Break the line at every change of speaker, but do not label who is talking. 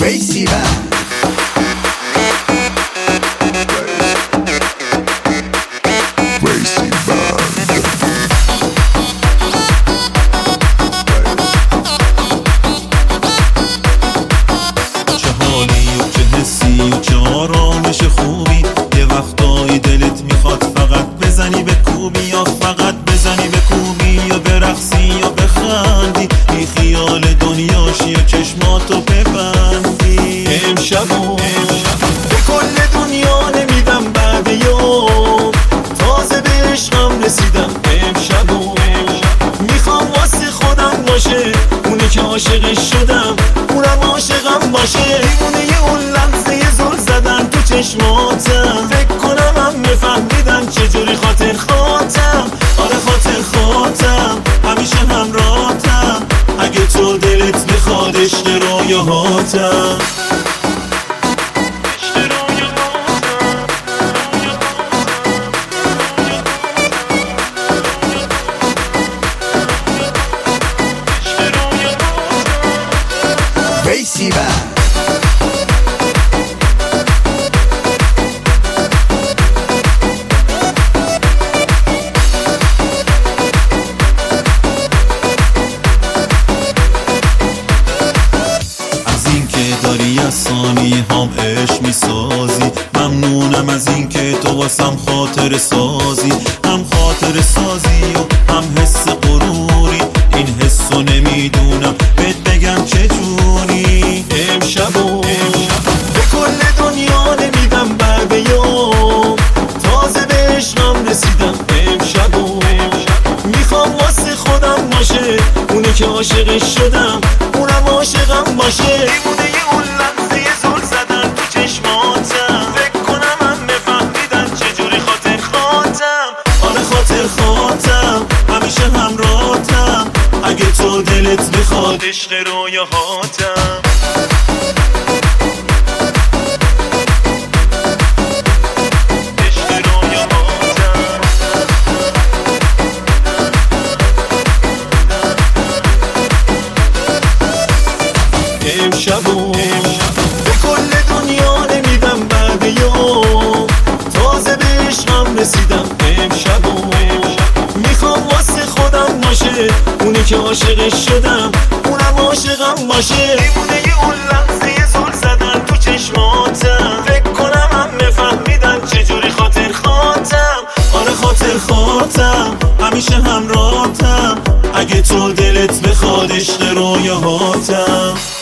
آرامش خوبی یه وقتایی دلت میخواد فقط بزنی به کوبی، یا فقط بزنی به کوبی، یا برقصی یا بخندی، بی خیال دنیاشی و چشماتو ببندی. امشب به کل دنیا نمیدم بعد یوم، تازه به عشقم رسیدم. امشب میخوام واسه خودم باشه، اونی که عاشقش شدم اونم عاشقم باشه. دیوونه اون لحظه زل زدن تو چشماتم، فکر کنم هم بفهمیدن چجوری خاطر خاطم. آره خاطر خاطم، همیشه همراهتم، اگه تو دلت میخواد عشق رویاهاتم. داری از ثانیه هم عشق میسازی، ممنونم از این که تو واسم خاطر سازی. هم خاطر سازی و هم حس غروری، این حسو نمیدونم بهت بگم چجوری. امشب به کل دنیا نمیدم بعد یوم، تازه به عشقم رسیدم. امشب میخوام واسه خودم باشه، اونی که عاشقش شدم اونم عاشقم باشه. دیوونه اون لحظه زل زدن تو چشماتم، فکر کنم هم بفهمیدن چجوری خاطر خاطم. آره خاطر خاطم، همیشه همراهتم، اگه تو دلت میخواد عشق رویاهاتم. امشب به کل دنیا نمیدم بعد یوم، تازه به عشقم رسیدم. امشب میخوام واسه خودم باشه، اونی که عاشقش شدم اونم عاشقم باشه. دیوونه اون لحظه زل زدن تو چشماتم، فکر کنم هم بفهمیدن چجوری خاطر خاطم. آره خاطر خاطم، همیشه همراهتم، اگه تو دلت بخواد عشق رویاهاتم.